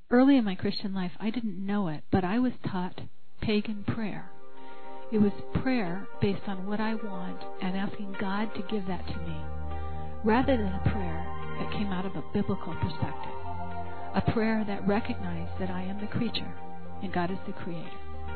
Early in my Christian life, I didn't know it, but I was taught pagan prayer. It was prayer based on what I want and asking God to give that to me, rather than a prayer that came out of a biblical perspective, a prayer that recognized that I am the creature and God is the creator.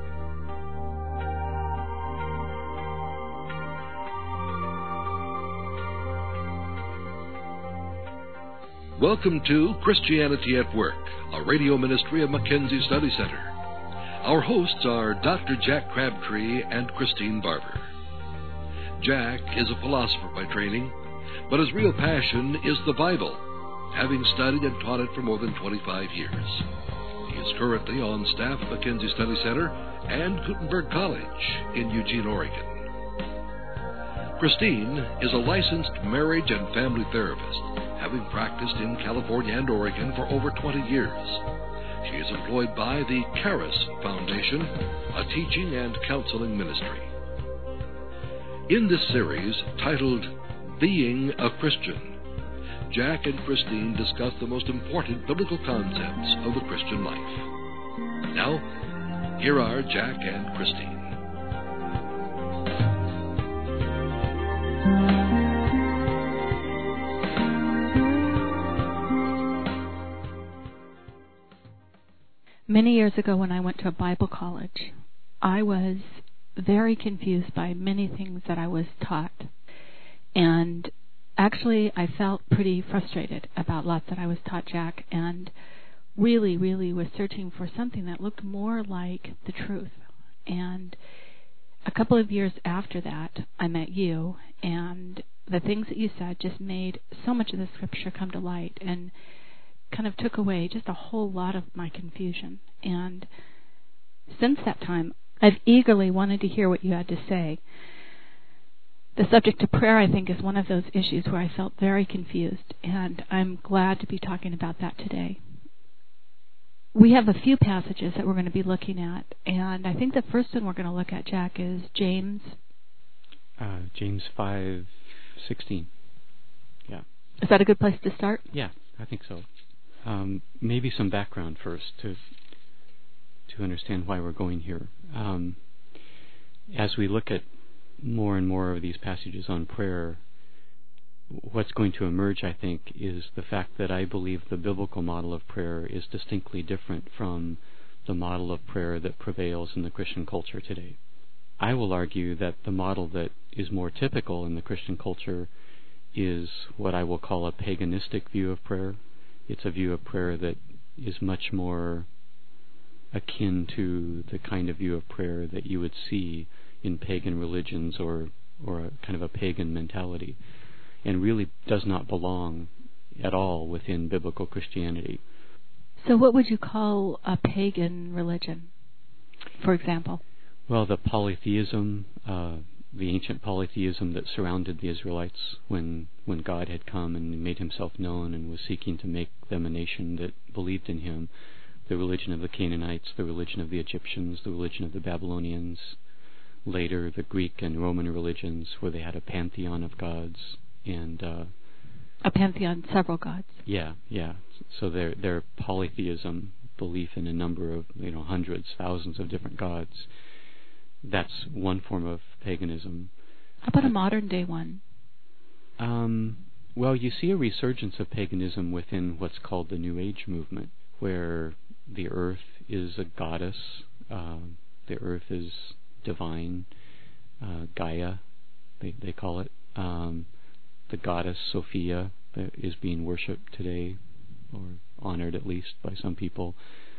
Welcome to Christianity at Work, a radio ministry of Mackenzie Study Center. Our hosts are Dr. Jack Crabtree and Christine Barber. Jack is a philosopher by training, but his real passion is the Bible, having studied and taught it for more than 25 years. He is currently on staff at Mackenzie Study Center and Gutenberg College in Eugene, Oregon. Christine is a licensed marriage and family therapist, having practiced in California and Oregon for over 20 years. She is employed by the Charis Foundation, a teaching and counseling ministry. In this series, titled Being a Christian, Jack and Christine discuss the most important biblical concepts of the Christian life. Now, here are Jack and Christine. Many years ago when I went to a Bible college, I was very confused by many things that I was taught. And actually, I felt pretty frustrated about lots that I was taught, Jack, and really was searching for something that looked more like the truth. And a couple of years after that, I met you, and the things that you said just made so much of the Scripture come to light and kind of took away just a whole lot of my confusion. And since that time, I've eagerly wanted to hear what you had to say. The subject of prayer, I think, is one of those issues where I felt very confused, and I'm glad to be talking about that today. We have a few passages that we're going to be looking at, and I think the first one we're going to look at, Jack, is James. James 5:16. Yeah. Is that a good place to start? Yeah, I think so. Maybe some background first to understand why we're going here. As we look at more and more of these passages on prayer, what's going to emerge, I think, is the fact that I believe the biblical model of prayer is distinctly different from the model of prayer that prevails in the Christian culture today. I will argue that the model that is more typical in the Christian culture is what I will call a paganistic view of prayer. It's a view of prayer that is much more akin to the kind of view of prayer that you would see in pagan religions or a kind of a pagan mentality, and really does not belong at all within biblical Christianity. So what would you call a pagan religion, for example? Well, the polytheism, the ancient polytheism that surrounded the Israelites when God had come and made himself known and was seeking to make them a nation that believed in him. The religion of the Canaanites, the religion of the Egyptians, the religion of the Babylonians, later the Greek and Roman religions where they had a pantheon of gods and a pantheon, several gods. Yeah. So their polytheism, belief in a number of hundreds, thousands of different gods. That's one form of paganism. How about a modern day one? Well, you see a resurgence of paganism within what's called the New Age movement, where the earth is a goddess, the earth is divine, Gaia, they call it. The goddess Sophia is being worshipped today, or honored at least by some people.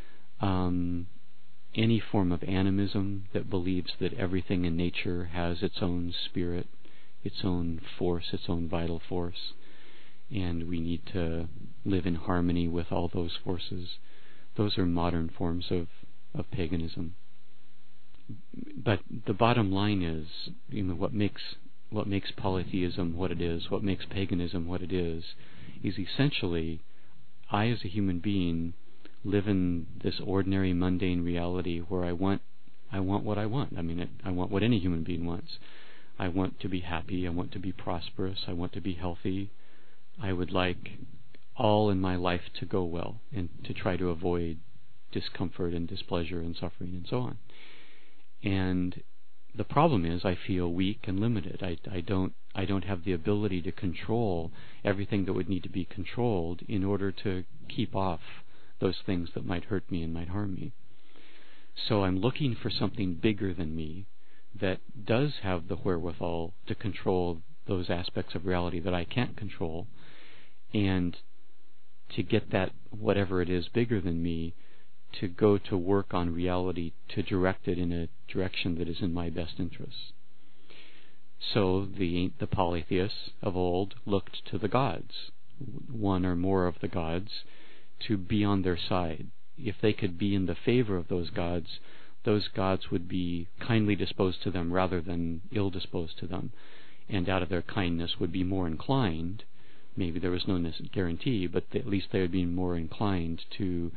Any form of animism that believes that everything in nature has its own spirit, its own force, its own vital force, and we need to live in harmony with all those forces. Those are modern forms of paganism. But the bottom line is, what makes polytheism what it is, what makes paganism what it is essentially I as a human being live in this ordinary mundane reality where I want what I want. I want what any human being wants. I want to be happy, I want to be prosperous, I want to be healthy. I would like all in my life to go well and to try to avoid discomfort and displeasure and suffering and so on. And the problem is I feel weak and limited. I don't have the ability to control everything that would need to be controlled in order to keep off those things that might hurt me and might harm me. So I'm looking for something bigger than me that does have the wherewithal to control those aspects of reality that I can't control, and to get that, whatever it is bigger than me, to go to work on reality, to direct it in a direction that is in my best interests. So the polytheists of old looked to the gods, one or more of the gods, to be on their side. If they could be in the favor of those gods would be kindly disposed to them rather than ill disposed to them, and out of their kindness would be more inclined, maybe there was no guarantee, but at least they would be more inclined to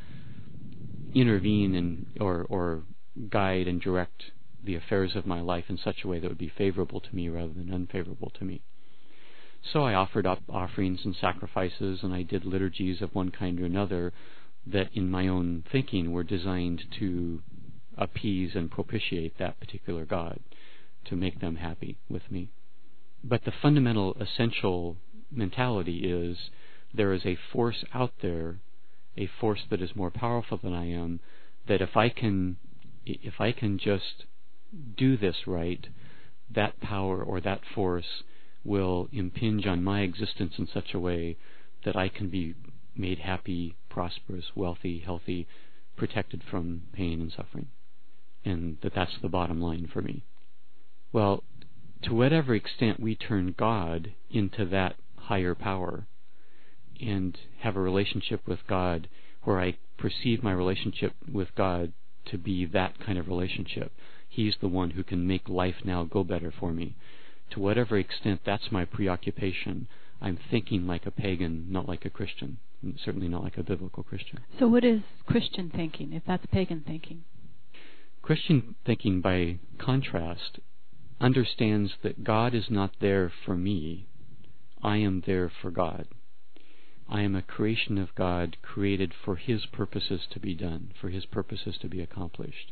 intervene or guide and direct the affairs of my life in such a way that would be favorable to me rather than unfavorable to me. So I offered up offerings and sacrifices, and I did liturgies of one kind or another that in my own thinking were designed to appease and propitiate that particular god, to make them happy with me. But the fundamental, essential mentality is there is a force out there, a force that is more powerful than I am, that if I can just do this right, that power or that force will impinge on my existence in such a way that I can be made happy, prosperous, wealthy, healthy, protected from pain and suffering. And that's the bottom line for me. Well, to whatever extent we turn God into that higher power and have a relationship with God where I perceive my relationship with God to be that kind of relationship, He's the one who can make life now go better for me. To whatever extent that's my preoccupation, I'm thinking like a pagan, not like a Christian, and certainly not like a biblical Christian. So what is Christian thinking, if that's pagan thinking? Christian thinking, by contrast, understands that God is not there for me. I am there for God. I am a creation of God, created for His purposes to be done, for His purposes to be accomplished.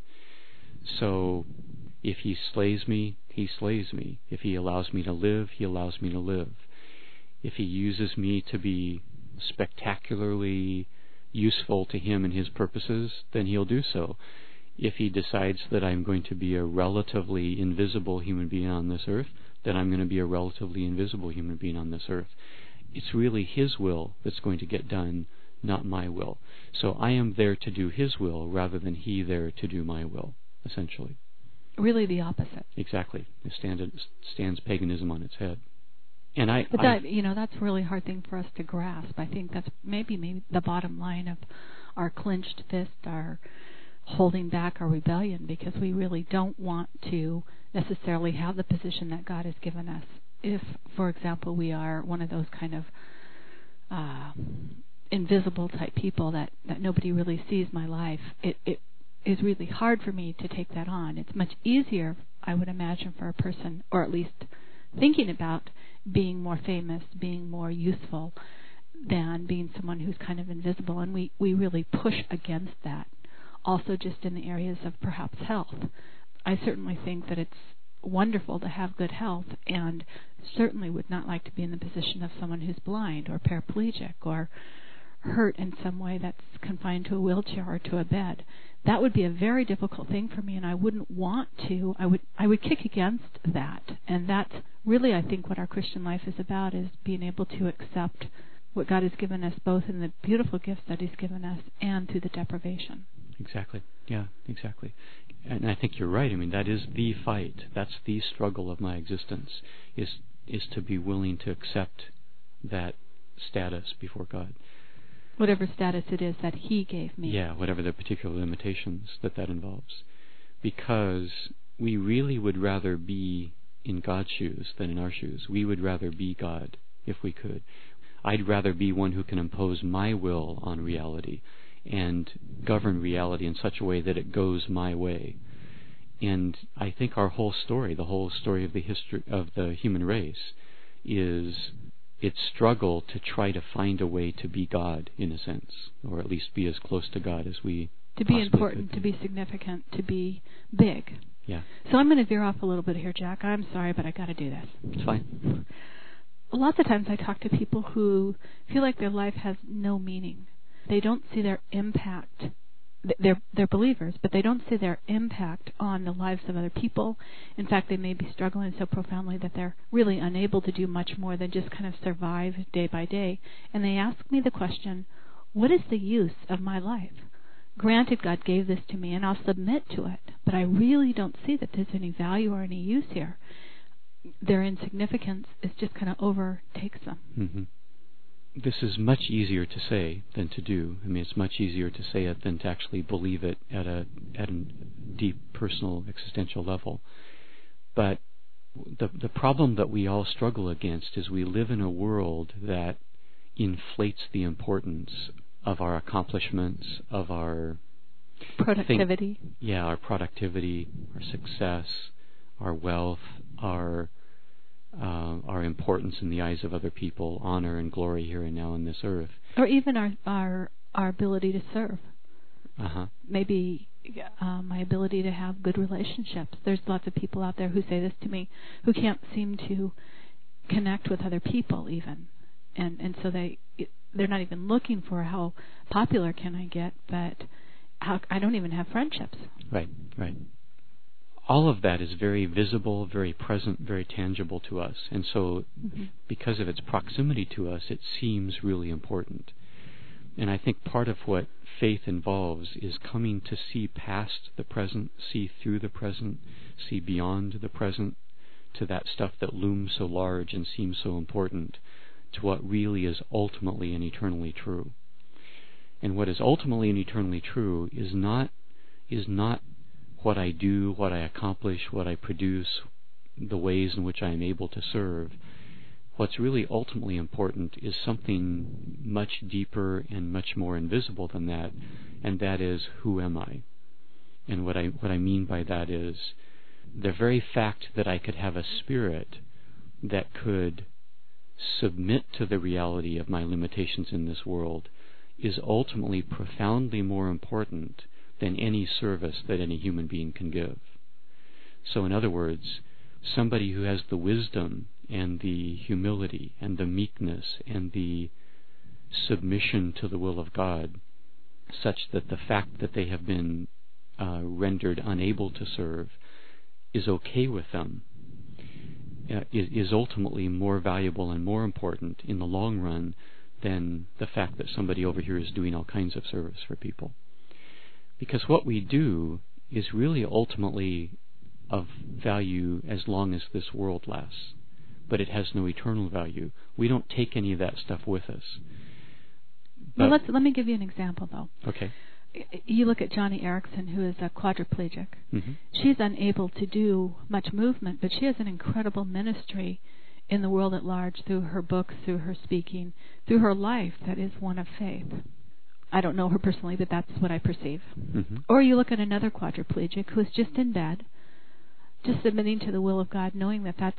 So if He slays me, He slays me. If He allows me to live, He allows me to live. If He uses me to be spectacularly useful to Him and His purposes, then He'll do so. If He decides that I'm going to be a relatively invisible human being on this earth, then I'm going to be a relatively invisible human being on this earth. It's really His will that's going to get done, not my will. So I am there to do His will rather than He there to do my will, essentially. Really the opposite. Exactly. It stands paganism on its head. And that's a really hard thing for us to grasp. I think that's maybe the bottom line of our clenched fist, our holding back, our rebellion, because we really don't want to necessarily have the position that God has given us. If, for example, we are one of those kind of invisible type people that nobody really sees my life, it is really hard for me to take that on. It's much easier, I would imagine, for a person, or at least thinking about being more famous, being more useful, than being someone who's kind of invisible. And we really push against that. Also just in the areas of perhaps health. I certainly think that it's wonderful to have good health, and certainly would not like to be in the position of someone who's blind or paraplegic or hurt in some way that's confined to a wheelchair or to a bed. That would be a very difficult thing for me, and I wouldn't want to. I would kick against that. And that's really, I think, what our Christian life is about, is being able to accept what God has given us, both in the beautiful gifts that He's given us and through the deprivation. Exactly. Yeah, exactly. And I think you're right. I mean, that is the fight. That's the struggle of my existence, is to be willing to accept that status before God. Whatever status it is that He gave me. Yeah, whatever the particular limitations that involves. Because we really would rather be in God's shoes than in our shoes. We would rather be God if we could. I'd rather be one who can impose my will on reality and govern reality in such a way that it goes my way. And I think our whole story, the whole story of the history of the human race, is its struggle to try to find a way to be God, in a sense, or at least be as close to God as we to be important, could to be significant, to be big. Yeah. So I'm going to veer off a little bit here, Jack. I'm sorry, but I got to do this. It's fine. Lots of times I talk to people who feel like their life has no meaning. They don't see their impact. They're believers, but they don't see their impact on the lives of other people. In fact, they may be struggling so profoundly that they're really unable to do much more than just kind of survive day by day. And they ask me the question, what is the use of my life? Granted, God gave this to me, and I'll submit to it, but I really don't see that there's any value or any use here. Their insignificance is just kind of overtakes them. Mm-hmm. This is much easier to say than to do. I mean, it's much easier to say it than to actually believe it at a deep personal existential level. But the problem that we all struggle against is we live in a world that inflates the importance of our accomplishments, of our productivity. Our productivity, our success, our wealth, our importance in the eyes of other people, honor and glory here and now on this earth, or even our ability to serve. Maybe my ability to have good relationships. There's lots of people out there who say this to me who can't seem to connect with other people even, and so they're not even looking for how popular can I get, but how I don't even have friendships. Right. All of that is very visible, very present, very tangible to us. And so because of its proximity to us, it seems really important. And I think part of what faith involves is coming to see past the present, see through the present, see beyond the present, to that stuff that looms so large and seems so important, to what really is ultimately and eternally true. And what is ultimately and eternally true is not what I do, what I accomplish, what I produce, the ways in which I am able to serve. What's really ultimately important is something much deeper and much more invisible than that, and that is, who am I? And what I mean by that is the very fact that I could have a spirit that could submit to the reality of my limitations in this world is ultimately profoundly more important than any service that any human being can give. So in other words, somebody who has the wisdom and the humility and the meekness and the submission to the will of God, such that the fact that they have been rendered unable to serve is okay with them, is ultimately more valuable and more important in the long run than the fact that somebody over here is doing all kinds of service for people. Because what we do is really ultimately of value as long as this world lasts, but it has no eternal value. We don't take any of that stuff with us. Well, let me give you an example, though. Okay. You look at Joni Eareckson, who is a quadriplegic. Mm-hmm. She's unable to do much movement, but she has an incredible ministry in the world at large through her books, through her speaking, through her life that is one of faith. I don't know her personally, but that's what I perceive. Mm-hmm. Or you look at another quadriplegic who is just in bed, just submitting to the will of God, knowing that that's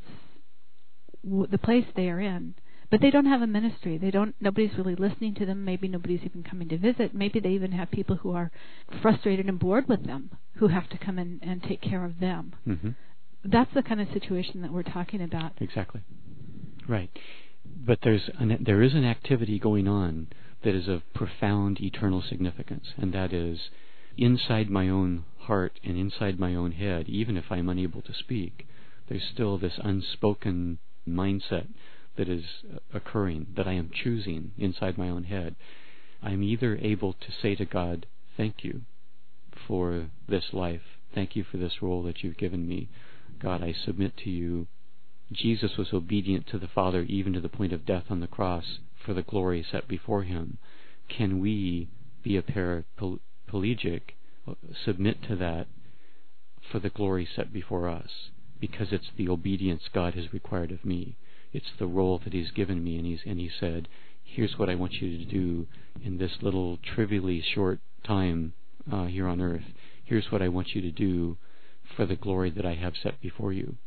the place they are in. But they don't have a ministry. Nobody's really listening to them. Maybe nobody's even coming to visit. Maybe they even have people who are frustrated and bored with them who have to come in and take care of them. Mm-hmm. That's the kind of situation that we're talking about. Exactly. Right. But there is an activity going on that is of profound eternal significance, and that is inside my own heart and inside my own head, even if I'm unable to speak, there's still this unspoken mindset that is occurring, that I am choosing inside my own head. I'm either able to say to God, thank you for this life, thank you for this role that you've given me. God, I submit to you. Jesus was obedient to the Father even to the point of death on the cross for the glory set before him. Can we be a paraplegic, submit to that for the glory set before us? Because it's the obedience God has required of me. It's the role that he's given me, and he said, here's what I want you to do in this little trivially short time here on earth. Here's what I want you to do for the glory that I have set before you.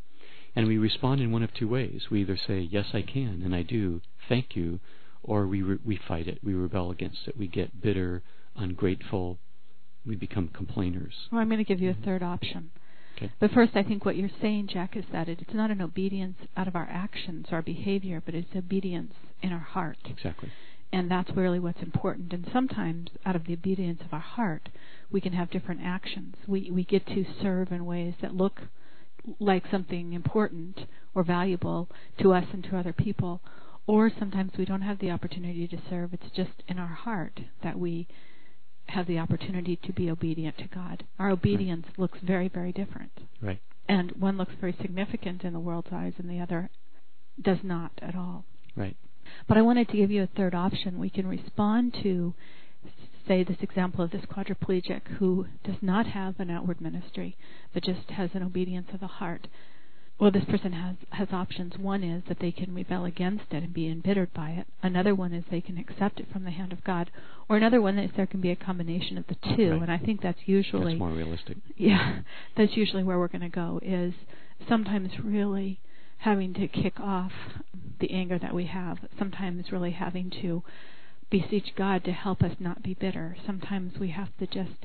And we respond in one of two ways. We either say, yes, I can, and I do, thank you, or we fight it, we rebel against it, we get bitter, ungrateful, we become complainers. Well, I'm going to give you a third option. Okay. But first, I think what you're saying, Jack, is that it's not an obedience out of our actions, our behavior, but it's obedience in our heart. Exactly. And that's really what's important. And sometimes, out of the obedience of our heart, we can have different actions. We get to serve in ways that look like something important or valuable to us and to other people. Or sometimes we don't have the opportunity to serve. It's just in our heart that we have the opportunity to be obedient to God. Our obedience looks very, very different. Right. And one looks very significant in the world's eyes, and the other does not at all. Right. But I wanted to give you a third option. We can respond to, say, this example of this quadriplegic who does not have an outward ministry, but just has an obedience of the heart. Well, this person has options. One is that they can rebel against it and be embittered by it. Another one is they can accept it from the hand of God. Or another one is there can be a combination of the two. Right. And I think that's usually... That's more realistic. Yeah, that's usually where we're going to go, is sometimes really having to kick off the anger that we have. Sometimes really having to beseech God to help us not be bitter. Sometimes we have to just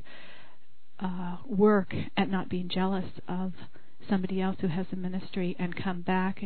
work at not being jealous of somebody else who has a ministry and come back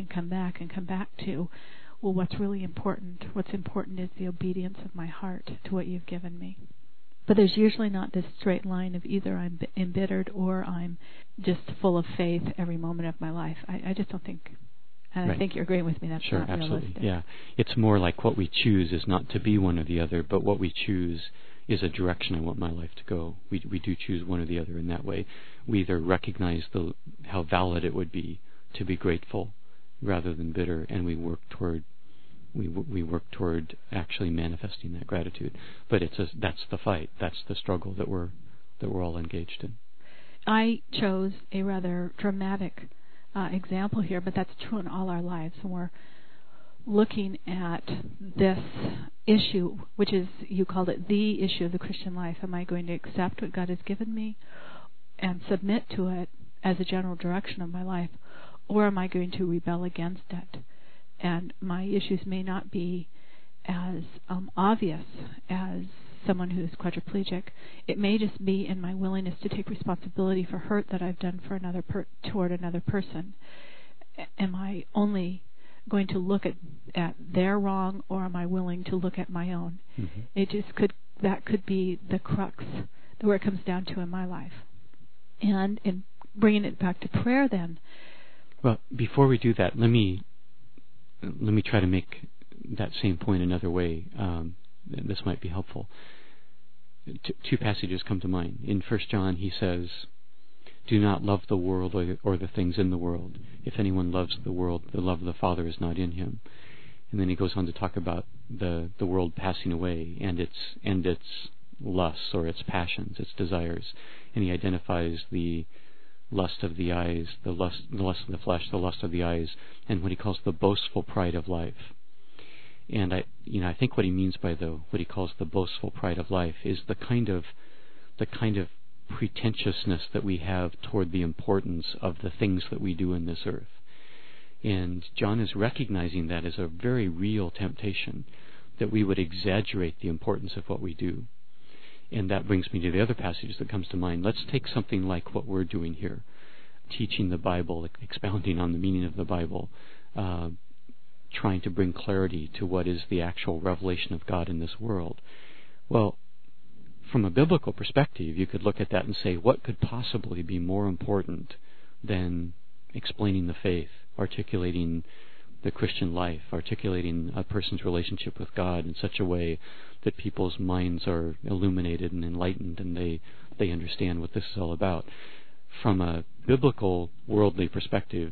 to, well, what's really important? What's important is the obedience of my heart to what you've given me. But there's usually not this straight line of either I'm embittered or I'm just full of faith every moment of my life. I just don't think, and right. I think you're agreeing with me, that's sure, not absolutely. realistic. Yeah, it's more like what we choose is not to be one or the other, but what we choose is a direction I want my life to go. We do choose one or the other in that way. We either recognize how valid it would be to be grateful rather than bitter, and we work toward actually manifesting that gratitude. But that's the fight. That's the struggle that we're all engaged in. I chose a rather dramatic example here, but that's true in all our lives. And we're looking at this issue, which is, you called it the issue of the Christian life. Am I going to accept what God has given me and submit to it as a general direction of my life, or am I going to rebel against it? And my issues may not be as obvious as someone who's quadriplegic. It may just be in my willingness to take responsibility for hurt that I've done for toward another person. Am I only going to look at their wrong, or am I willing to look at my own? Mm-hmm. That could be the crux, where it comes down to in my life. And in bringing it back to prayer, then. Well, before we do that, let me try to make that same point another way. This might be helpful. Two passages come to mind. In 1 John, he says, "Do not love the world or the things in the world. If anyone loves the world, the love of the Father is not in him." And then he goes on to talk about the world passing away and its lusts or its passions, its desires. And he identifies the lust of the eyes, the lust of the flesh, the lust of the eyes, and what he calls the boastful pride of life. And I think what he means by what he calls the boastful pride of life is the kind of pretentiousness that we have toward the importance of the things that we do in this earth. And John is recognizing that as a very real temptation, that we would exaggerate the importance of what we do. And that brings me to the other passage that comes to mind. Let's take something like what we're doing here, teaching the Bible, expounding on the meaning of the Bible, trying to bring clarity to what is the actual revelation of God in this world. Well, from a biblical perspective, you could look at that and say, what could possibly be more important than explaining the faith, articulating the Christian life, articulating a person's relationship with God in such a way that people's minds are illuminated and enlightened and they understand what this is all about. From a biblical, worldly perspective,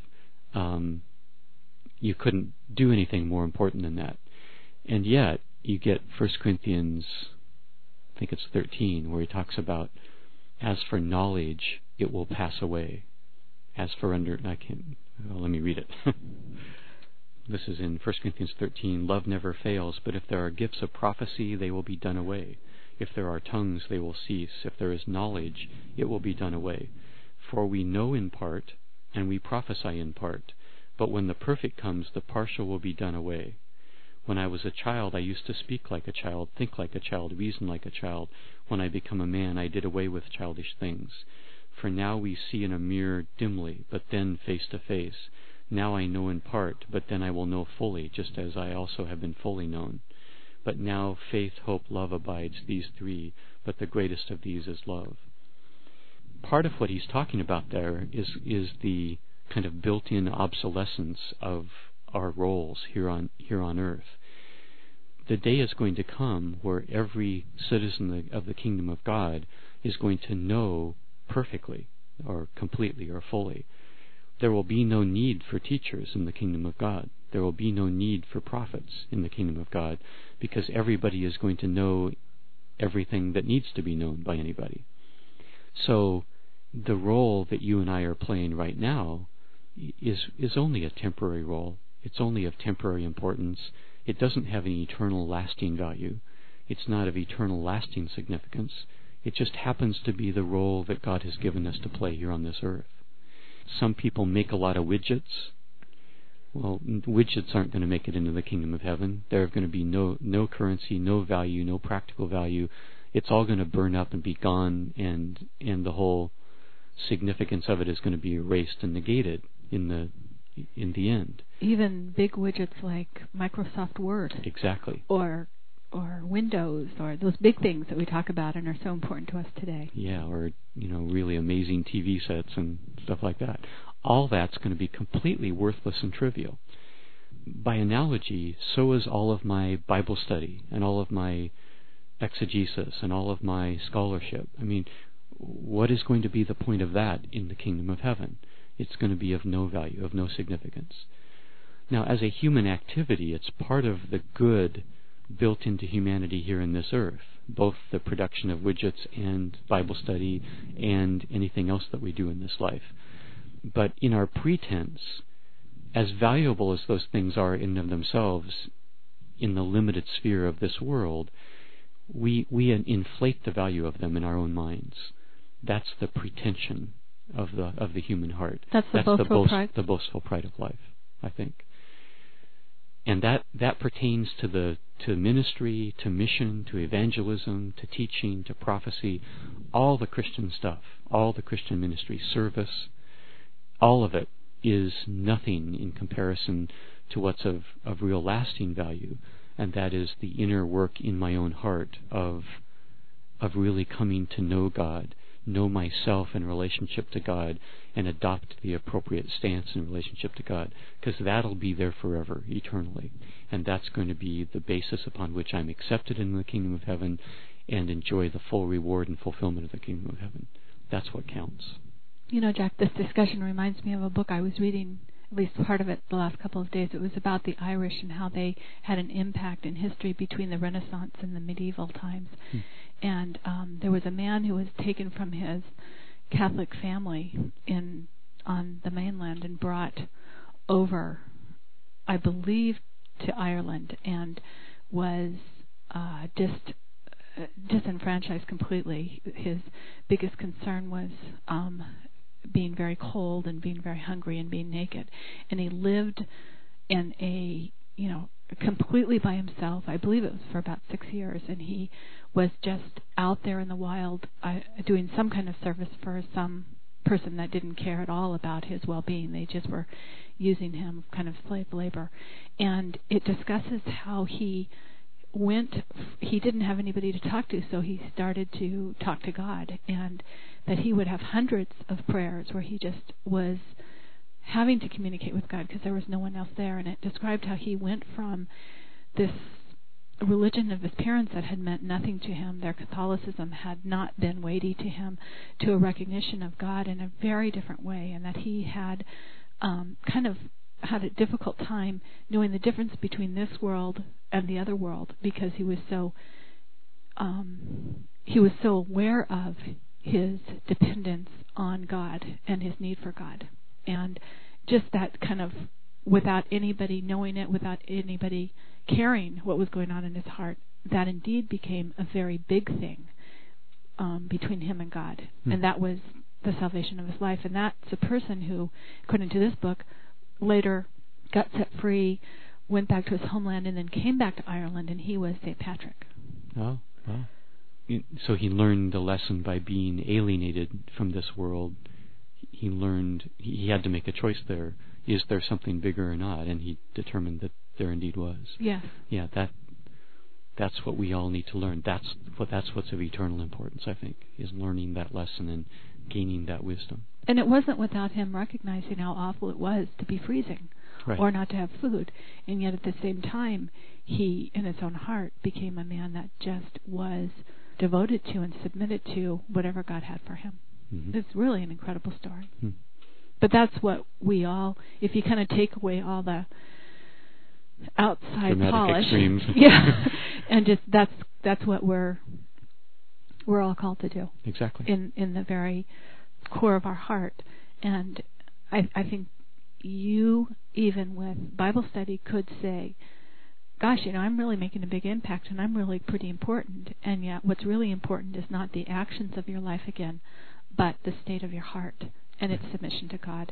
you couldn't do anything more important than that. And yet, you get 1 Corinthians, I think it's 13, where he talks about, as for knowledge, it will pass away. As for let me read it. This is in 1 Corinthians 13. Love never fails, but if there are gifts of prophecy, they will be done away. If there are tongues, they will cease. If there is knowledge, it will be done away. For we know in part, and we prophesy in part. But when the perfect comes, the partial will be done away. When I was a child, I used to speak like a child, think like a child, reason like a child. When I become a man, I did away with childish things. For now we see in a mirror dimly, but then face to face. Now I know in part, but then I will know fully, just as I also have been fully known. But now faith, hope, love abides, these three, but the greatest of these is love. Part of what he's talking about there is the kind of built-in obsolescence of our roles here on earth. The day is going to come where every citizen of the kingdom of God is going to know perfectly or completely or fully. There will be no need for teachers in the kingdom of God. There will be no need for prophets in the kingdom of God, because everybody is going to know everything that needs to be known by anybody. So the role that you and I are playing right now is only a temporary role. It's only of temporary importance. It doesn't have any eternal lasting value. It's not of eternal lasting significance. It just happens to be the role that God has given us to play here on this earth. Some people make a lot of widgets. Well, widgets aren't going to make it into the kingdom of heaven. There are going to be no currency, no value, no practical value. It's all going to burn up and be gone, and the whole significance of it is going to be erased and negated in the end. Even big widgets like Microsoft Word. Exactly. Or Windows, or those big things that we talk about and are so important to us today. Yeah, or really amazing TV sets and stuff like that. All that's going to be completely worthless and trivial. By analogy, so is all of my Bible study and all of my exegesis and all of my scholarship. I mean, what is going to be the point of that in the kingdom of heaven? It's going to be of no value, of no significance. Now, as a human activity, it's part of the good built into humanity here in this earth, both the production of widgets and Bible study and anything else that we do in this life. But in our pretense, as valuable as those things are in and of themselves in the limited sphere of this world, we inflate the value of them in our own minds. That's the pretension of the human heart. That's the boastful pride. The boastful pride of life, I think. And that pertains to ministry, to mission, to evangelism, to teaching, to prophecy, all the Christian stuff, all the Christian ministry, service, all of it is nothing in comparison to what's of real lasting value, and that is the inner work in my own heart of really coming to know God, know myself in relationship to God, and adopt the appropriate stance in relationship to God, because that'll be there forever, eternally. And that's going to be the basis upon which I'm accepted in the kingdom of heaven and enjoy the full reward and fulfillment of the kingdom of heaven. That's what counts. Jack, this discussion reminds me of a book I was reading, at least part of it the last couple of days. It was about the Irish and how they had an impact in history between the Renaissance and the medieval times. And there was a man who was taken from his Catholic family on the mainland and brought over, I believe, to Ireland, and was disenfranchised completely. His biggest concern was being very cold and being very hungry and being naked. And he lived in completely by himself. I believe it was for about 6 years, and he was just out there in the wild doing some kind of service for some person that didn't care at all about his well-being. They just were using him kind of slave labor. And it discusses how he didn't have anybody to talk to, so he started to talk to God, and that he would have hundreds of prayers where he just was having to communicate with God because there was no one else there. And it described how he went from this religion of his parents that had meant nothing to him, their Catholicism had not been weighty to him, to a recognition of God in a very different way, and that he had kind of had a difficult time knowing the difference between this world and the other world, because he was so aware of his dependence on God and his need for God. And just that kind of, without anybody knowing it, without anybody caring what was going on in his heart, that indeed became a very big thing between him and God. And that was the salvation of his life. And that's a person who, according to this book, later got set free, went back to his homeland, and then came back to Ireland, and he was St. Patrick. Oh, wow. So he learned the lesson by being alienated from this world. He learned he had to make a choice there. Is there something bigger or not? And he determined that there indeed was. Yes. Yeah, that's what we all need to learn. That's what's of eternal importance, I think, is learning that lesson and gaining that wisdom. And it wasn't without him recognizing how awful it was to be freezing, right, or not to have food. And yet at the same time, he, in his own heart, became a man that just was devoted to and submitted to whatever God had for him. Mm-hmm. It's really an incredible story. Mm-hmm. But that's what we all, if you kind of take away all the outside dramatic polish, extremes. yeah, and just that's what we're all called to do. Exactly. In the very core of our heart. And I think you, even with Bible study, could say, gosh, I'm really making a big impact and I'm really pretty important. And yet what's really important is not the actions of your life again, but the state of your heart and its submission to God.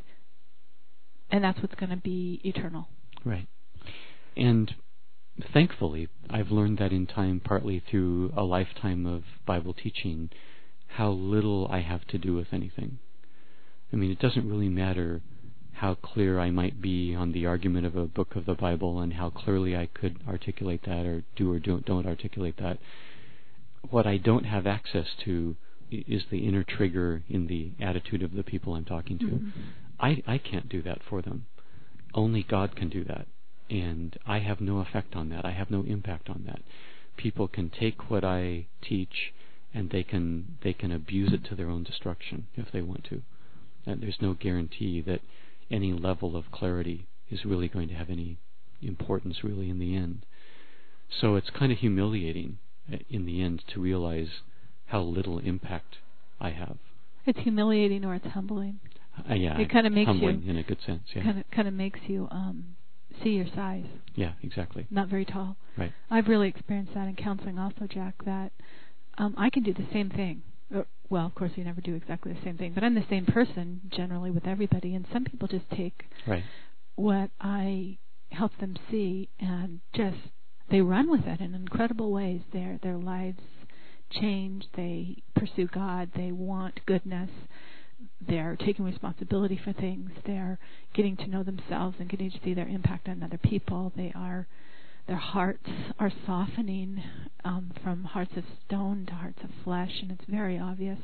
And that's what's going to be eternal. Right. And thankfully, I've learned that in time, partly through a lifetime of Bible teaching, how little I have to do with anything. I mean, it doesn't really matter how clear I might be on the argument of a book of the Bible and how clearly I could articulate that or do or don't articulate that. What I don't have access to is the inner trigger in the attitude of the people I'm talking to. Mm-hmm. I can't do that for them. Only God can do that. And I have no effect on that. I have no impact on that. People can take what I teach and they can abuse it to their own destruction if they want to. And there's no guarantee that any level of clarity is really going to have any importance really in the end. So it's kind of humiliating in the end to realize how little impact I have. It's humiliating or it's humbling. Yeah, it kind of makes humbling you in a good sense. Yeah, kind of makes you see your size. Yeah, exactly. Not very tall. Right. I've really experienced that in counseling also, Jack, that I can do the same thing. Well, of course, we never do exactly the same thing, but I'm the same person generally with everybody, and some people just take what I help them see and just they run with it in incredible ways. Their lives change. They pursue God. They want goodness. They're taking responsibility for things. They're getting to know themselves and getting to see their impact on other people. Their hearts are softening from hearts of stone to hearts of flesh, and it's very obvious.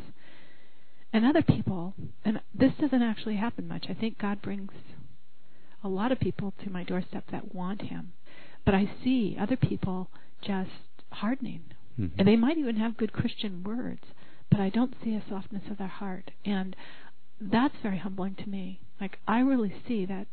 And other people, and this doesn't actually happen much. I think God brings a lot of people to my doorstep that want Him. But I see other people just hardening. Mm-hmm. And they might even have good Christian words, but I don't see a softness of their heart. And that's very humbling to me. Like, I really see that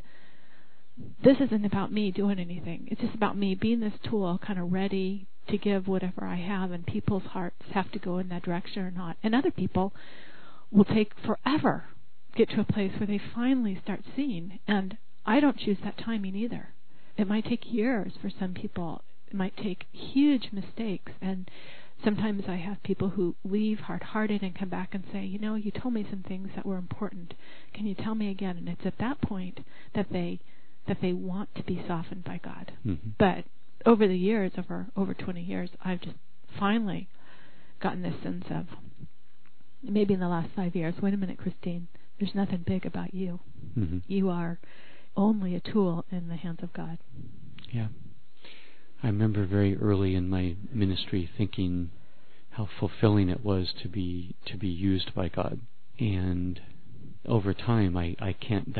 this isn't about me doing anything. It's just about me being this tool, kind of ready to give whatever I have, and people's hearts have to go in that direction or not. And other people will take forever to get to a place where they finally start seeing. And I don't choose that timing either. It might take years for some people. It might take huge mistakes. And sometimes I have people who leave hard-hearted and come back and say, you told me some things that were important. Can you tell me again? And it's at that point that they want to be softened by God. Mm-hmm. But over the years, over 20 years, I've just finally gotten this sense of, maybe in the last 5 years, wait a minute, Christine, there's nothing big about you. Mm-hmm. You are only a tool in the hands of God. Yeah. I remember very early in my ministry thinking how fulfilling it was to be used by God. And over time, I can't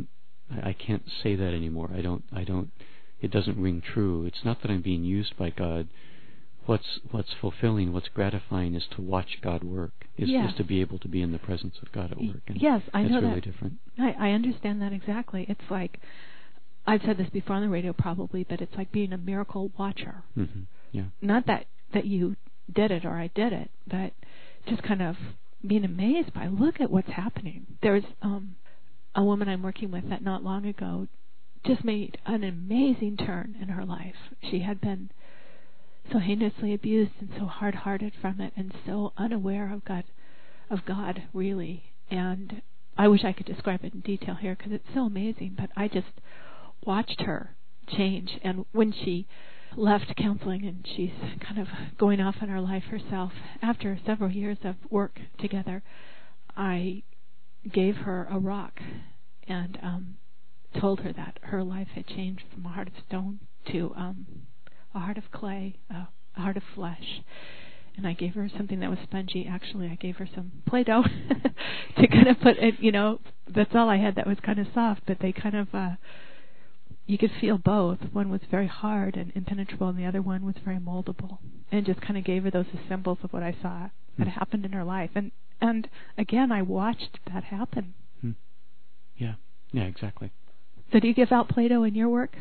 say that anymore. It doesn't ring true. It's not that I'm being used by God. What's fulfilling, what's gratifying is to watch God work, is to be able to be in the presence of God at work. And yes, I know that. That's really different. I understand that exactly. It's like, I've said this before on the radio probably, but it's like being a miracle watcher. Mm-hmm. Yeah. Not that you did it or I did it, but just kind of being amazed by, look at what's happening. There's a woman I'm working with that not long ago just made an amazing turn in her life. She had been so heinously abused and so hard-hearted from it and so unaware of God really. And I wish I could describe it in detail here because it's so amazing, but I just watched her change. And when she left counseling and she's kind of going off in her life herself, after several years of work together, I gave her a rock and told her that her life had changed from a heart of stone to a heart of clay, a heart of flesh. And I gave her something that was spongy. Actually, I gave her some Play-Doh to kind of put it, that's all I had that was kind of soft, but they kind of, you could feel both. One was very hard and impenetrable, and the other one was very moldable. And just kind of gave her those symbols of what I saw that happened in her life. And again, I watched that happen. Yeah, exactly. So do you give out Play-Doh in your work?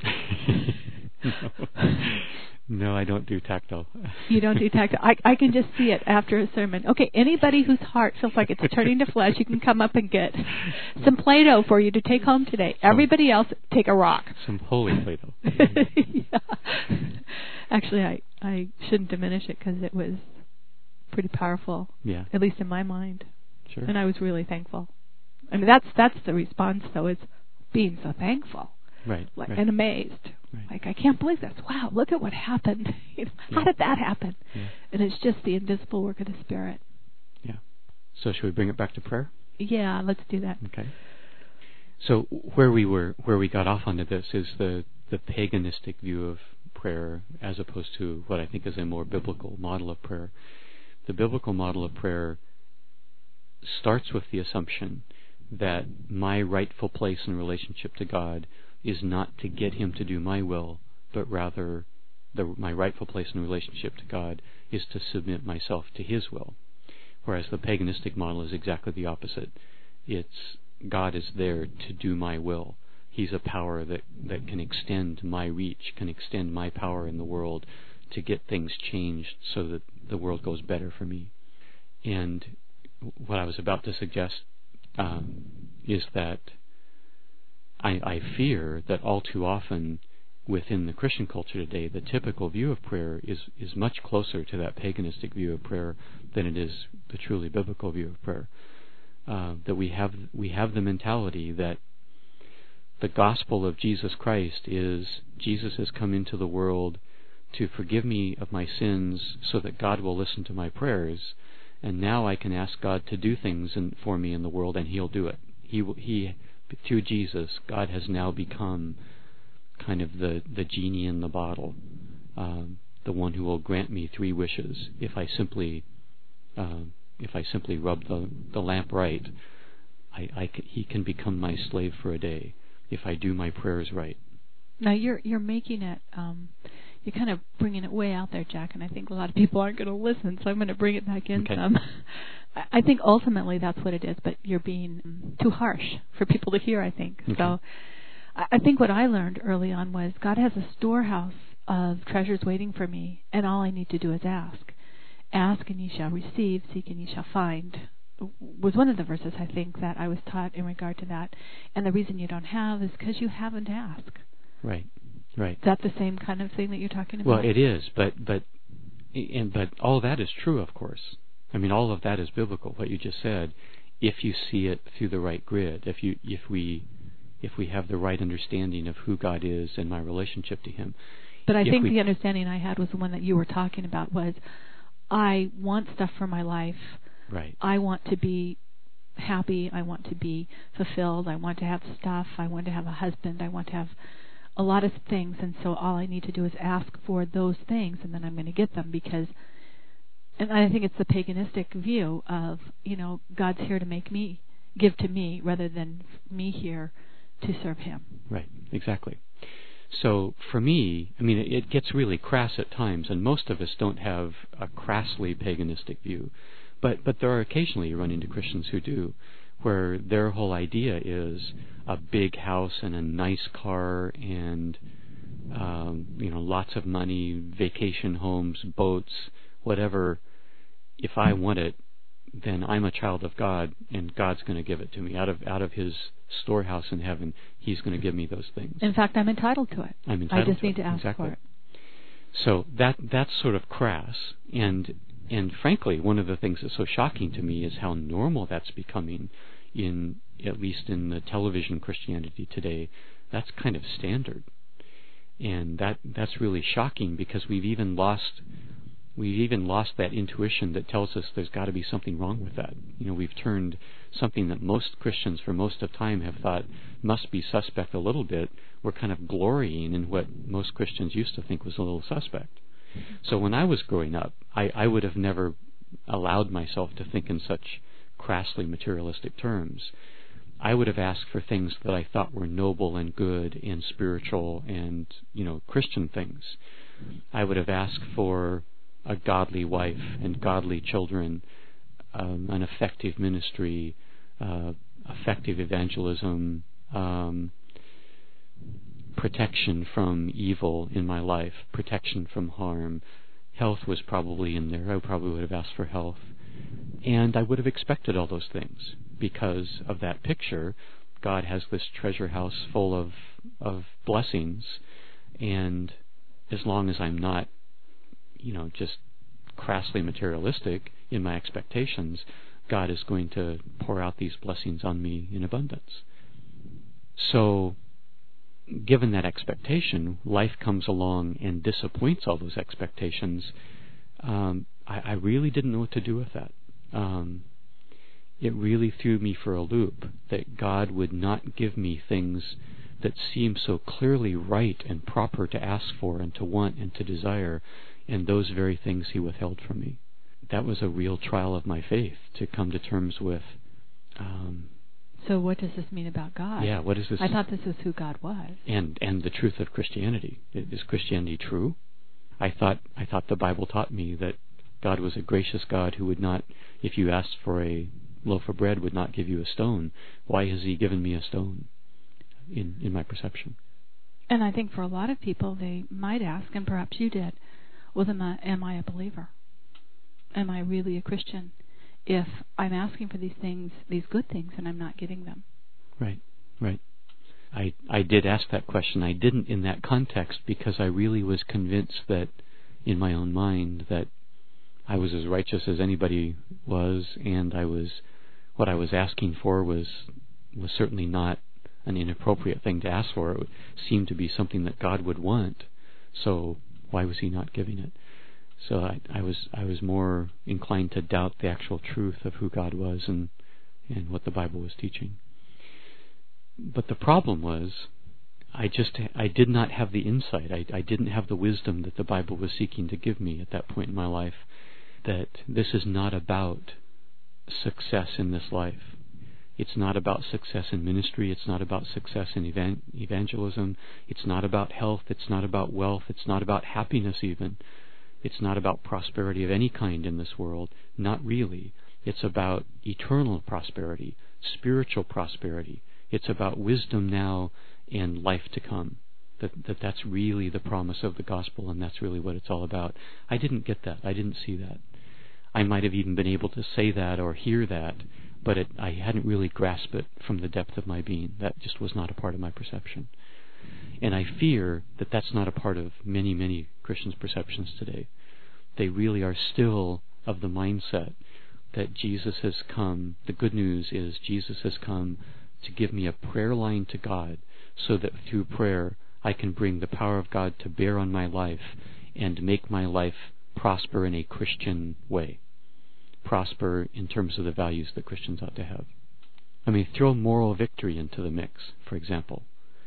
No, I don't do tactile. You don't do tactile. I can just see it after a sermon. Okay, anybody whose heart feels like it's turning to flesh, you can come up and get some Play-Doh for you to take home today. Everybody else, take a rock. Some holy Play-Doh. Yeah. Actually, I shouldn't diminish it because it was pretty powerful. Yeah. At least in my mind. Sure. And I was really thankful. I mean, that's the response, though, is being so thankful. Right. And amazed. Right. Like, I can't believe this. Wow, look at what happened. How did that happen? Yeah. And it's just the invisible work of the Spirit. Yeah. So should we bring it back to prayer? Yeah, let's do that. Okay. So where we got off onto this is the paganistic view of prayer as opposed to what I think is a more biblical model of prayer. The biblical model of prayer starts with the assumption that my rightful place in relationship to God is not to get Him to do my will, but rather my rightful place in relationship to God is to submit myself to His will. Whereas the paganistic model is exactly the opposite. It's God is there to do my will. He's a power that can extend my reach, can extend my power in the world to get things changed so that the world goes better for me. And what I was about to suggest is that I fear that all too often within the Christian culture today, the typical view of prayer is much closer to that paganistic view of prayer than it is the truly biblical view of prayer. That we have the mentality that the gospel of Jesus Christ is Jesus has come into the world to forgive me of my sins so that God will listen to my prayers, and now I can ask God to do things for me in the world, and He'll do it. He through Jesus, God has now become kind of the genie in the bottle, the one who will grant me 3 wishes if I simply rub the lamp right. He can become my slave for a day if I do my prayers right. Now you're making it. You're kind of bringing it way out there, Jack, and I think a lot of people aren't going to listen, so I'm going to bring it back in some. I think ultimately that's what it is, but you're being too harsh for people to hear, I think. Okay. So I think what I learned early on was God has a storehouse of treasures waiting for me, and all I need to do is ask. Ask and ye shall receive, seek and ye shall find, was one of the verses I think that I was taught in regard to that. And the reason you don't have is because you haven't asked. Right. Is that the same kind of thing that you're talking about? Well, it is, but all that is true, of course. I mean, all of that is biblical. What you just said, if you see it through the right grid, if we have the right understanding of who God is and my relationship to Him. But I think the understanding I had was the one that you were talking about was, I want stuff for my life. Right. I want to be happy. I want to be fulfilled. I want to have stuff. I want to have a husband. I want to have a lot of things, and so all I need to do is ask for those things, and then I'm going to get them because, and I think it's the paganistic view of, God's here to give to me, rather than me here to serve Him. Right, exactly. So for me, I mean, it gets really crass at times, and most of us don't have a crassly paganistic view, but there are occasionally you run into Christians who do, where their whole idea is a big house and a nice car and lots of money, vacation homes, boats, whatever. If I want it, then I'm a child of God, and God's going to give it to me out of His storehouse in heaven. He's going to give me those things. In fact, I'm entitled to it. I just need to ask for it. So that's sort of crass, and frankly, one of the things that's so shocking to me is how normal that's becoming in at least in the television Christianity today, that's kind of standard. And that's really shocking, because we've even lost that intuition that tells us there's got to be something wrong with that. We've turned something that most Christians for most of time have thought must be suspect a little bit. We're kind of glorying in what most Christians used to think was a little suspect. So when I was growing up, I would have never allowed myself to think in such crassly materialistic terms. I would have asked for things that I thought were noble and good and spiritual and, Christian things. I would have asked for a godly wife and godly children, an effective ministry, effective evangelism, protection from evil in my life, protection from harm. Health was probably in there. I probably would have asked for health. And I would have expected all those things. Because of that picture, God has this treasure house full of blessings, and as long as I'm not, just crassly materialistic in my expectations, God is going to pour out these blessings on me in abundance. So, given that expectation, life comes along and disappoints all those expectations. I really didn't know what to do with that. It really threw me for a loop that God would not give me things that seemed so clearly right and proper to ask for and to want and to desire, and those very things He withheld from me. That was a real trial of my faith, to come to terms with. So what does this mean about God? Yeah, what is this? I thought this was who God was. And the truth of Christianity. Is Christianity true? I thought the Bible taught me that God was a gracious God who would not, if you asked for a loaf of bread, would not give you a stone. Why has He given me a stone in my perception? And I think for a lot of people, they might ask, and perhaps you did, well, then am I a believer? Am I really a Christian if I'm asking for these things, these good things, and I'm not getting them? Right. I did ask that question. I didn't in that context because I really was convinced that in my own mind that I was as righteous as anybody was, and what I was asking for was certainly not an inappropriate thing to ask for. It seemed to be something that God would want. So why was He not giving it? So I was more inclined to doubt the actual truth of who God was and what the Bible was teaching. But the problem was, I did not have the insight. I didn't have the wisdom that the Bible was seeking to give me at that point in my life, that this is not about success in this life. It's not about success in ministry. It's not about success in evangelism. It's not about health. It's not about wealth. It's not about happiness even. It's not about prosperity of any kind in this world. Not really. It's about eternal prosperity, spiritual prosperity. It's about wisdom now and life to come. That's really the promise of the gospel, and that's really what it's all about. I didn't get that. I didn't see that. I might have even been able to say that or hear that, but I hadn't really grasped it from the depth of my being. That just was not a part of my perception. And I fear that that's not a part of many, many Christians' perceptions today. They really are still of the mindset that Jesus has come. The good news is Jesus has come to give me a prayer line to God, so that through prayer I can bring the power of God to bear on my life and make my life prosper in a Christian way. Prosper in terms of the values that Christians ought to have. I mean, throw moral victory into the mix, for example.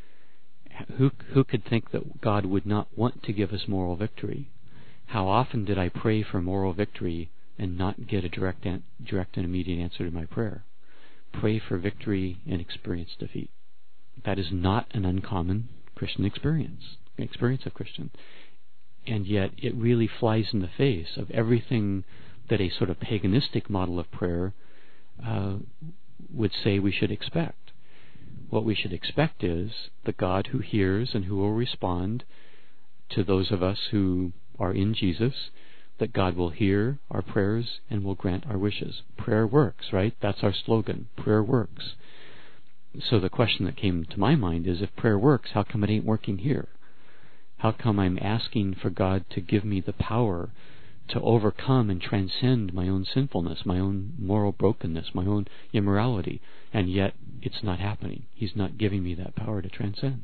Who could think that God would not want to give us moral victory? How often did I pray for moral victory and not get a direct and immediate answer to my prayer? Pray for victory and experience defeat. That is not an uncommon Christian experience of Christian. And yet it really flies in the face of everything that a sort of paganistic model of prayer would say we should expect. What we should expect is the God who hears and who will respond to those of us who are in Jesus, that God will hear our prayers and will grant our wishes. Prayer works, right? That's our slogan. Prayer works. So the question that came to my mind is, if prayer works, how come it ain't working here? How come I'm asking for God to give me the power to overcome and transcend my own sinfulness, my own moral brokenness, my own immorality, and yet it's not happening. He's not giving me that power to transcend.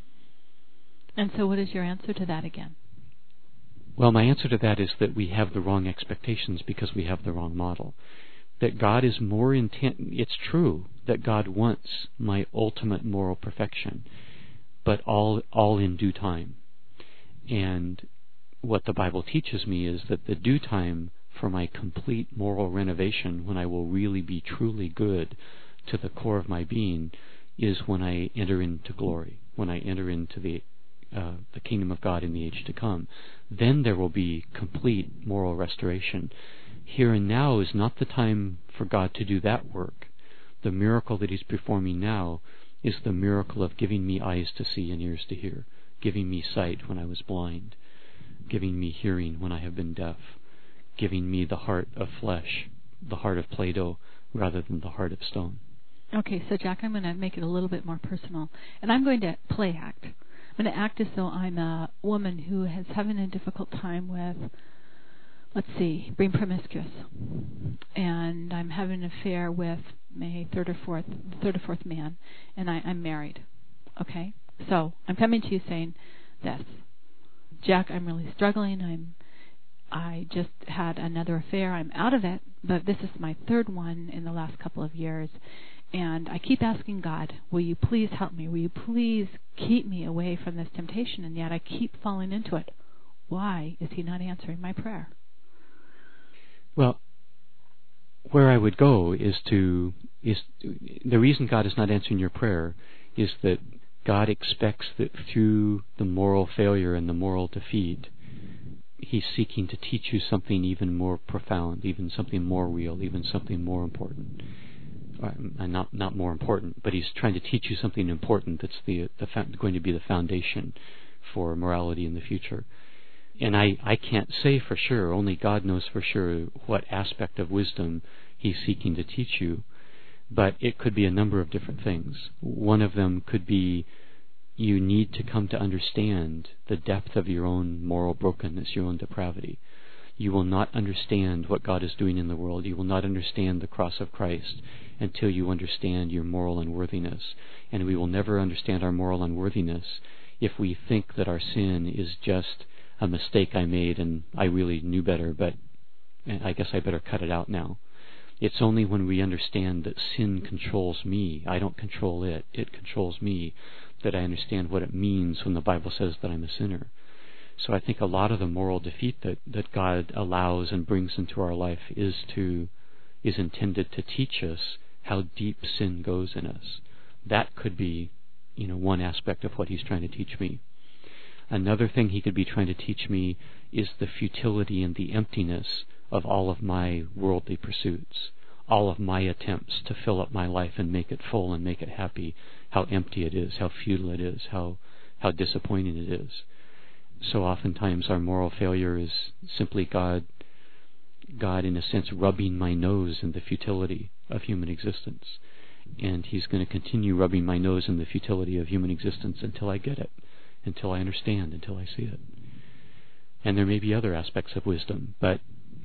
And so what is your answer to that again? Well, my answer to that is that we have the wrong expectations because we have the wrong model. That God is more intent. It's true that God wants my ultimate moral perfection, but all in due time. And what the Bible teaches me is that the due time for my complete moral renovation, when I will really be truly good to the core of my being, is when I enter into glory, when I enter into the kingdom of God in the age to come. Then there will be complete moral restoration. Here and now is not the time for God to do that work. The miracle that He's performing now is the miracle of giving me eyes to see and ears to hear, giving me sight when I was blind, giving me hearing when I have been deaf, giving me the heart of flesh, the heart of Play-Doh, rather than the heart of stone. Okay, so Jack, I'm going to make it a little bit more personal, and I'm going to play act. I'm going to act as though I'm a woman who is having a difficult time with, being promiscuous, and I'm having an affair with my third or fourth man, and I'm married. Okay, so I'm coming to you saying this, Jack, I'm really struggling. I just had another affair. I'm out of it, but this is my third one in the last couple of years. And I keep asking God, will you please help me? Will you please keep me away from this temptation? And yet I keep falling into it. Why is He not answering my prayer? Well, where I would go is the reason God is not answering your prayer is that God expects that through the moral failure and the moral defeat, He's seeking to teach you something even more profound, even something more real, even something more important. Not more important, but He's trying to teach you something important that's going to be the foundation for morality in the future. And I can't say for sure, only God knows for sure what aspect of wisdom He's seeking to teach you, but it could be a number of different things. One of them could be you need to come to understand the depth of your own moral brokenness, your own depravity. You will not understand what God is doing in the world. You will not understand the cross of Christ until you understand your moral unworthiness. And we will never understand our moral unworthiness if we think that our sin is just a mistake I made and I really knew better, but I guess I better cut it out now. It's only when we understand that sin controls me, I don't control it, it controls me, that I understand what it means when the Bible says that I'm a sinner. So I think a lot of the moral defeat that God allows and brings into our life is intended to teach us how deep sin goes in us. That could be, one aspect of what He's trying to teach me. Another thing He could be trying to teach me is the futility and the emptiness of all of my worldly pursuits, all of my attempts to fill up my life and make it full and make it happy, how empty it is, how futile it is, how disappointing it is. So oftentimes our moral failure is simply God in a sense rubbing my nose in the futility of human existence. And He's going to continue rubbing my nose in the futility of human existence until I get it, until I understand, until I see it. And there may be other aspects of wisdom, but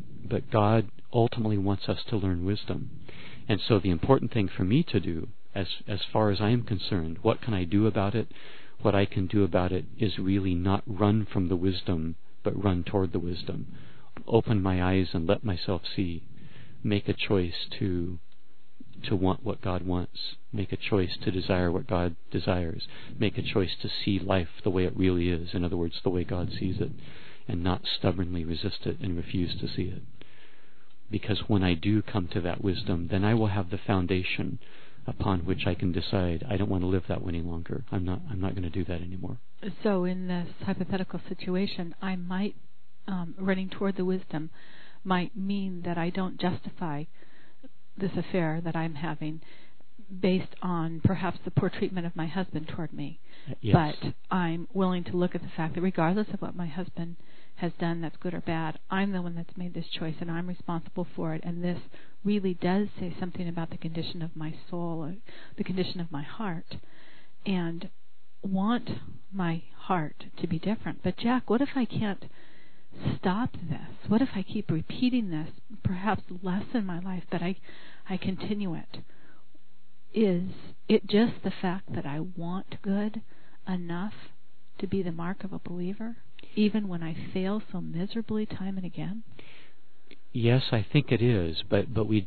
God ultimately wants us to learn wisdom. And so the important thing for me to do, as far as I am concerned, what can I do about it? What I can do about it is really not run from the wisdom, but run toward the wisdom. Open my eyes and let myself see. Make a choice to want what God wants. Make a choice to desire what God desires. Make a choice to see life the way it really is, in other words, the way God sees it, and not stubbornly resist it and refuse to see it. Because when I do come to that wisdom, then I will have the foundation upon which I can decide I don't want to live that way any longer. I'm not going to do that anymore. So in this hypothetical situation, I might, running toward the wisdom, might mean that I don't justify this affair that I'm having based on perhaps the poor treatment of my husband toward me. Yes. But I'm willing to look at the fact that regardless of what my husband has done that's good or bad, I'm the one that's made this choice and I'm responsible for it. And this really does say something about the condition of my soul, or the condition of my heart, and want my heart to be different. But Jack, what if I can't stop this? What if I keep repeating this, perhaps less in my life, but I continue it? Is it just the fact that I want good enough to be the mark of a believer, even when I fail so miserably time and again? Yes, I think it is, but we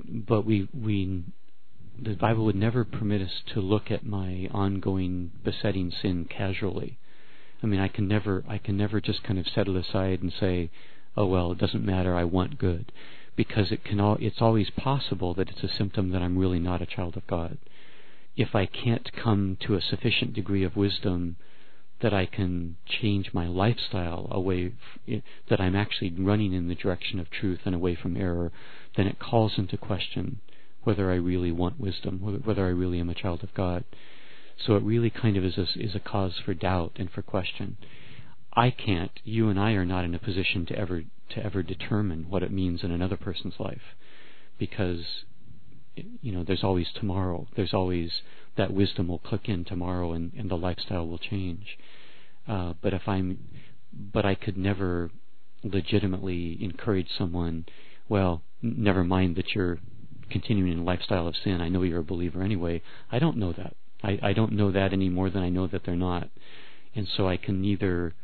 the Bible would never permit us to look at my ongoing besetting sin casually. I mean, I can never just kind of set it aside and say, oh well, it doesn't matter, I want good, because it's always possible that it's a symptom that I'm really not a child of God. If I can't come to a sufficient degree of wisdom that I can change my lifestyle away, that I'm actually running in the direction of truth and away from error, then it calls into question whether I really want wisdom, whether I really am a child of God. So it really kind of is a cause for doubt and for question. You and I are not in a position to ever determine what it means in another person's life, because there's always tomorrow. There's always that wisdom will click in tomorrow, and the lifestyle will change. But I could never legitimately encourage someone, well, never mind that you're continuing in a lifestyle of sin. I know you're a believer anyway. I don't know that. I don't know that any more than I know that they're not. And so I can neither,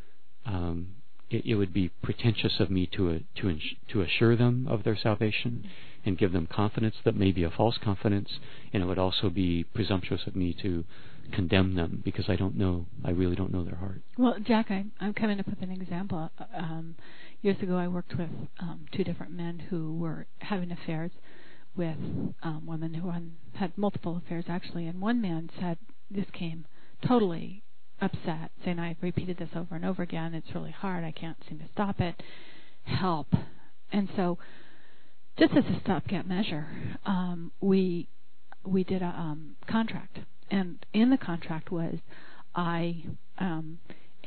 it would be pretentious of me to assure them of their salvation and give them confidence that may be a false confidence, and it would also be presumptuous of me to condemn them, because I really don't know their heart. Well, Jack, I'm coming up with an example. Years ago I worked with two different men who were having affairs with women who had multiple affairs, actually, and one man came totally upset, saying, I've repeated this over and over again, it's really hard, I can't seem to stop it, help. And so, just as a stopgap measure, we did a contract, and in the contract was, I am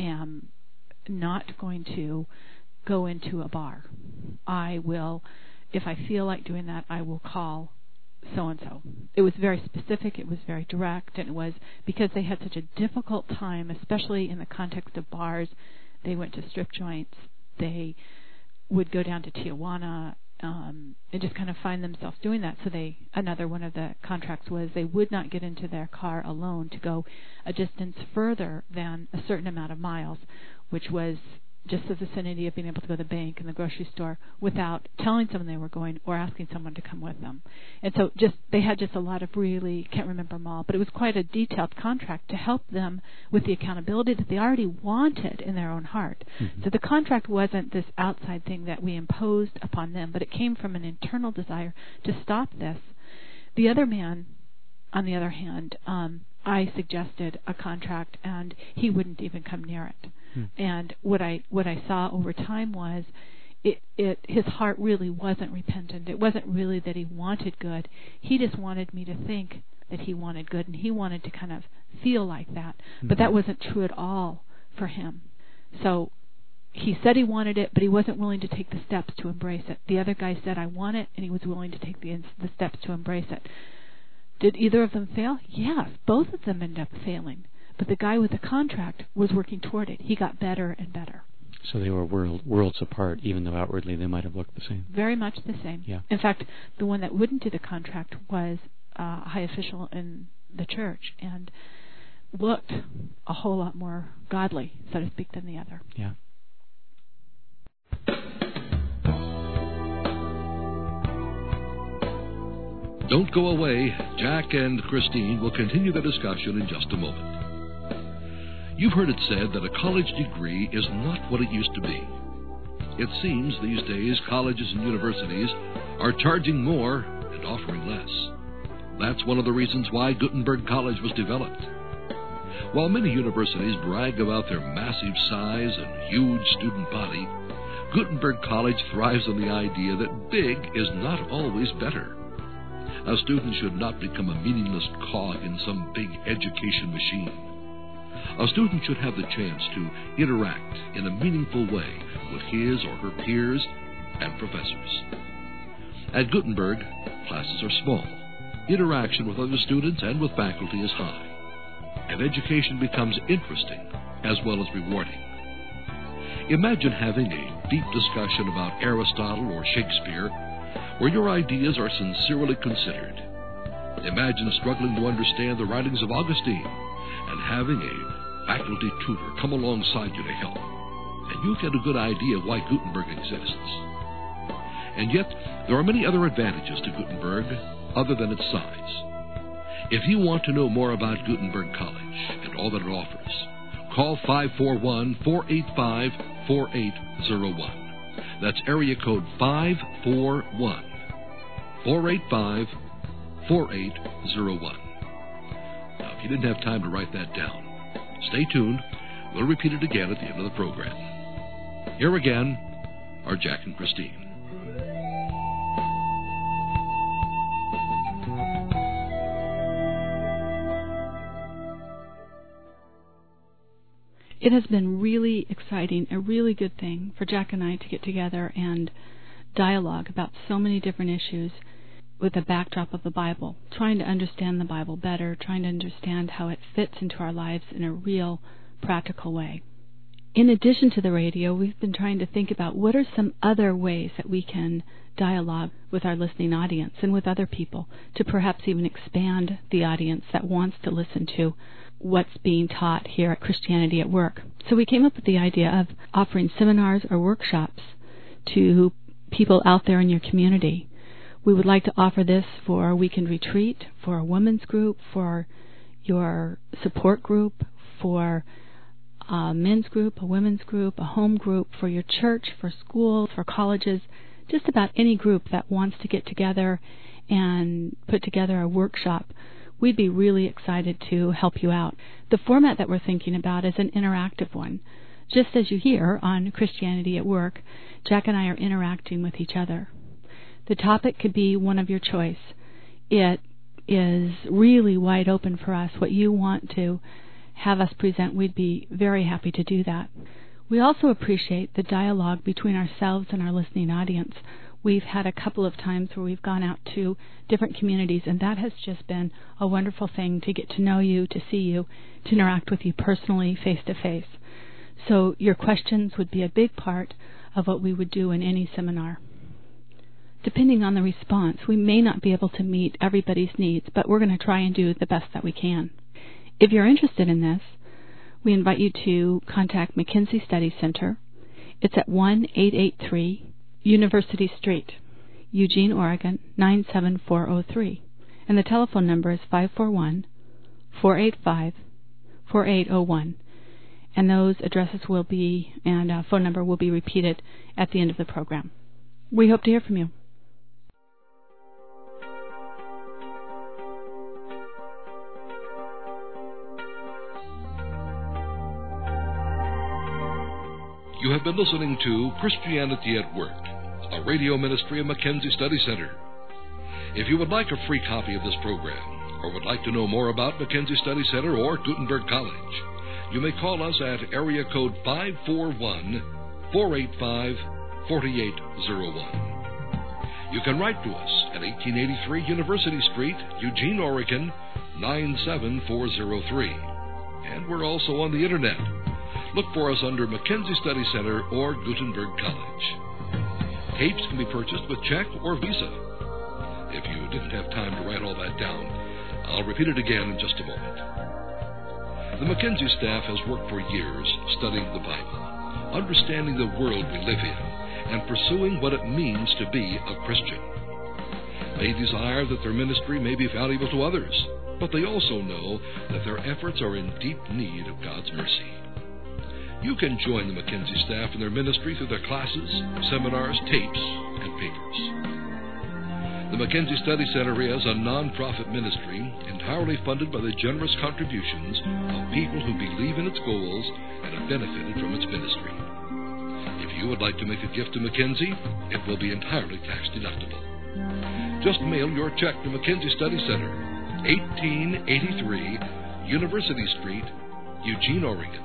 not going to go into a bar. I will, if I feel like doing that, I will call so-and-so. It was very specific, it was very direct, and it was because they had such a difficult time, especially in the context of bars. They went to strip joints, they would go down to Tijuana, and just kind of find themselves doing that. So another one of the contracts was they would not get into their car alone to go a distance further than a certain amount of miles, which was just the vicinity of being able to go to the bank and the grocery store without telling someone they were going or asking someone to come with them. And so they had just a lot of really, can't remember them all, but it was quite a detailed contract to help them with the accountability that they already wanted in their own heart. Mm-hmm. So the contract wasn't this outside thing that we imposed upon them, but it came from an internal desire to stop this. The other man, on the other hand, I suggested a contract, and he wouldn't even come near it. And what I saw over time was his heart really wasn't repentant. It wasn't really that he wanted good. He just wanted me to think that he wanted good, and he wanted to kind of feel like that. But that wasn't true at all for him. So he said he wanted it, but he wasn't willing to take the steps to embrace it. The other guy said, I want it, and he was willing to take the steps to embrace it. Did either of them fail? Yes, both of them ended up failing. But the guy with the contract was working toward it. He got better and better. So they were worlds apart, even though outwardly they might have looked the same. Very much the same. Yeah. In fact, the one that wouldn't do the contract was a high official in the church and looked a whole lot more godly, so to speak, than the other. Yeah. Don't go away. Jack and Christine will continue the discussion in just a moment. You've heard it said that a college degree is not what it used to be. It seems these days colleges and universities are charging more and offering less. That's one of the reasons why Gutenberg College was developed. While many universities brag about their massive size and huge student body, Gutenberg College thrives on the idea that big is not always better. A student should not become a meaningless cog in some big education machine. A student should have the chance to interact in a meaningful way with his or her peers and professors. At Gutenberg, classes are small, interaction with other students and with faculty is high, and education becomes interesting as well as rewarding. Imagine having a deep discussion about Aristotle or Shakespeare, where your ideas are sincerely considered. Imagine struggling to understand the writings of Augustine and having a faculty tutor come alongside you to help, and you get a good idea of why Gutenberg exists. And yet, there are many other advantages to Gutenberg other than its size. If you want to know more about Gutenberg College and all that it offers, call 541-485-4801. That's area code 541-485-4801. Now, if you didn't have time to write that down, stay tuned. We'll repeat it again at the end of the program. Here again are Jack and Christine. It has been really exciting, a really good thing for Jack and I to get together and dialogue about so many different issues with the backdrop of the Bible, trying to understand the Bible better, trying to understand how it fits into our lives in a real, practical way. In addition to the radio, we've been trying to think about what are some other ways that we can dialogue with our listening audience and with other people to perhaps even expand the audience that wants to listen to what's being taught here at Christianity at Work. So we came up with the idea of offering seminars or workshops to people out there in your community. We would like to offer this for a weekend retreat, for a women's group, for your support group, for a men's group, a women's group, a home group, for your church, for schools, for colleges, just about any group that wants to get together and put together a workshop. We'd be really excited to help you out. The format that we're thinking about is an interactive one. Just as you hear on Christianity at Work, Jack and I are interacting with each other. The topic could be one of your choice. It is really wide open for us. What you want to have us present, we'd be very happy to do that. We also appreciate the dialogue between ourselves and our listening audience. We've had a couple of times where we've gone out to different communities, and that has just been a wonderful thing to get to know you, to see you, to interact with you personally, face to face. So your questions would be a big part of what we would do in any seminar. Depending on the response, we may not be able to meet everybody's needs, but we're going to try and do the best that we can. If you're interested in this, we invite you to contact Mackenzie Study Center. It's at 1883 University Street, Eugene, Oregon, 97403. And the telephone number is 541-485-4801. And those addresses will be, and phone number will be repeated at the end of the program. We hope to hear from you. You have been listening to Christianity at Work, a radio ministry of Mackenzie Study Center. If you would like a free copy of this program, or would like to know more about Mackenzie Study Center or Gutenberg College, you may call us at area code 541-485-4801. You can write to us at 1883 University Street, Eugene, Oregon, 97403. And we're also on the Internet. Look for us under Mackenzie Study Center or Gutenberg College. Tapes can be purchased with check or Visa. If you didn't have time to write all that down, I'll repeat it again in just a moment. The Mackenzie staff has worked for years studying the Bible, understanding the world we live in, and pursuing what it means to be a Christian. They desire that their ministry may be valuable to others, but they also know that their efforts are in deep need of God's mercy. You can join the Mackenzie staff in their ministry through their classes, seminars, tapes, and papers. The Mackenzie Study Center is a non-profit ministry entirely funded by the generous contributions of people who believe in its goals and have benefited from its ministry. If you would like to make a gift to Mackenzie, it will be entirely tax-deductible. Just mail your check to Mackenzie Study Center, 1883 University Street, Eugene, Oregon,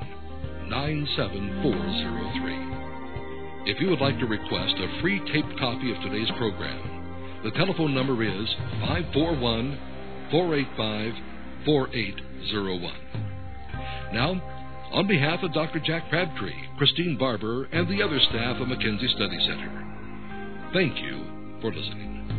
97403. If you would like to request a free taped copy of today's program, the telephone number is 541-485-4801. Now, On behalf of Dr. Jack Crabtree, Christine Barber, and the other staff of Mackenzie Study Center, thank you for listening.